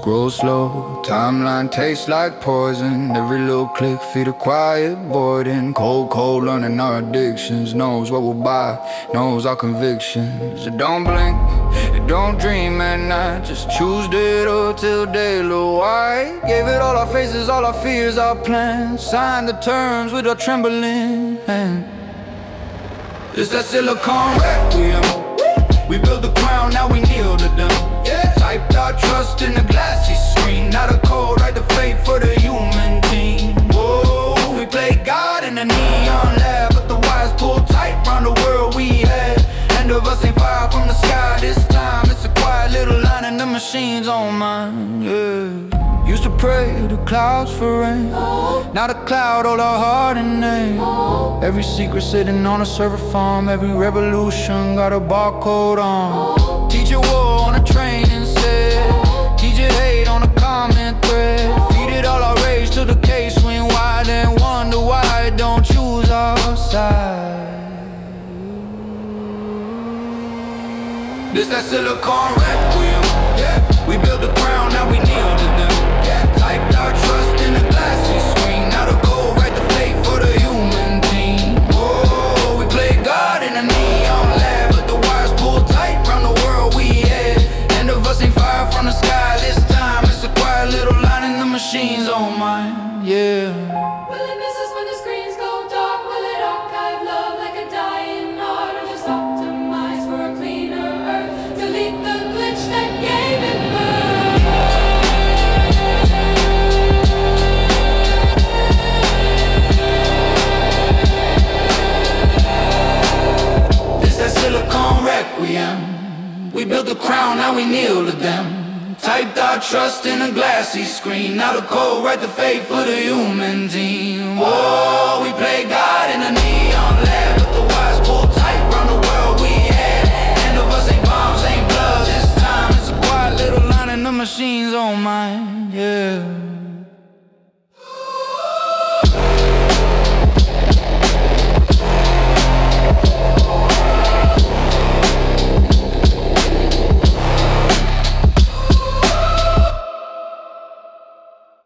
scroll slow, timeline tastes like poison. Every little click feed a quiet void. In cold learning our addictions. Knows what we'll buy, knows our convictions. It don't blink, it don't dream at night. Just choose digital till day low white. Gave it all our faces, all our fears, our plans. Signed the terms with our trembling hand. It's that silicon requiem. We built the crown, now we kneel to them. Typed our trust in the glassy screen. Not a code, write the fate for the human team. Whoa, we play God in a neon lab, but the wires pull tight round the world we had. End of us ain't fire from the sky this time. It's a quiet little line and the machine's on mine, yeah. Used to pray to clouds for rain. Now the cloud hold our heart and name. Every secret sitting on a server farm. Every revolution got a barcode on. Teacher war on a train instead. Teacher hate on a comment thread. Feeded all our rage till the case went wide. And wonder why I don't choose our side. This that silicon requiem, yeah. We built the crown, now we kneel to them. Typed our trust in a glassy screen. Now the code, write the fate for the human team. Whoa, we play God in a neon lab, but the wires pull tight round the world we had. End of us ain't fire from the sky this time. It's a quiet little line and the machine's on mine, yeah. Will it miss us when the screens go dark? Will it archive love like a dying art? Or just optimize for a cleaner earth? Delete the glitch that gave it birth. Silicon requiem. We built the crown, now we kneel to them. Typed our trust in a glassy screen. Now the code, write the fate for the human team. Whoa, we play God in a